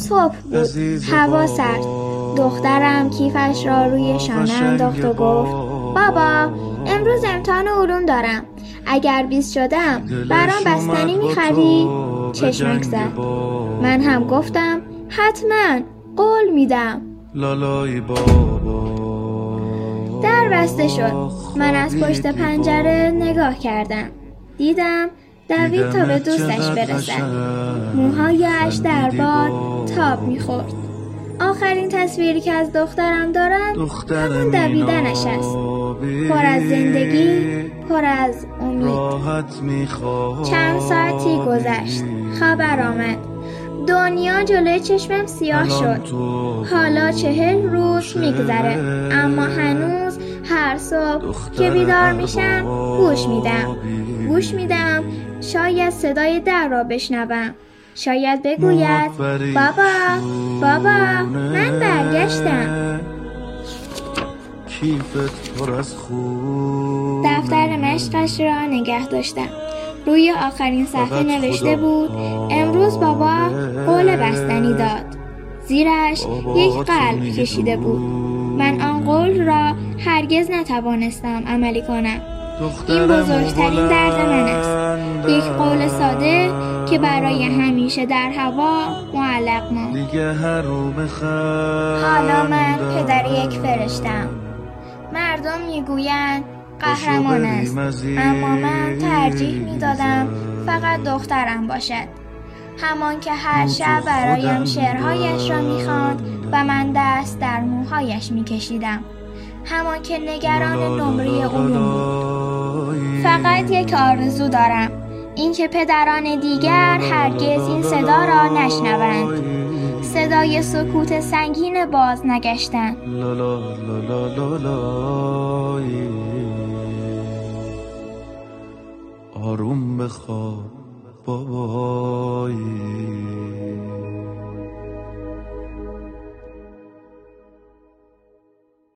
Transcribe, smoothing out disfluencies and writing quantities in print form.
صبح بود، هوا سرد. دخترم کیفش را روی شانه انداخت و گفت بابا امروز امتحان علوم دارم، اگر 20 شدم برام بستنی میخری؟ چشمک زد. من هم گفتم حتما، قول میدم. در بسته شد. من از پشت پنجره نگاه کردم. دیدم دوید تا به دوستش برسد. موهایش در باد تاب میخورد. آخرین تصویری که از دخترم دارم همون دویدنش است. پر از زندگی، پر از امید. چند ساعتی گذشت. خبر آمد. دنیا جلوی چشمم سیاه شد. حالا 40 روز میگذره، اما هنوز هر صبح که بیدار میشم گوش میدم شاید صدای در را بشنوم. شاید بگوید بابا من برگشتم. دفتر مشقش را نگه داشتم. روی آخرین صفحه نوشته بود امروز بابا قول بستنی داد. زیرش یک قلب کشیده بود. من آن قول را هرگز نتوانستم عملی کنم. این بزرگترین درد من است. یک قول ساده که برای همیشه در هوا معلق ماند. حالا من پدر یک فرشته‌ام. مردم میگویند قهرمان است، اما من ترجیح میدادم فقط دخترم باشد. همان که هر شب برایم شعرهایش را میخواند و من دست در موهایش میکشیدم. همان که نگران نمره علوم بود. فقط یک آرزو دارم، اینکه پدران دیگر هرگز این صدا را نشنوند. صدای سکوت سنگین باز نگشتن. آروم بخواب بابایی.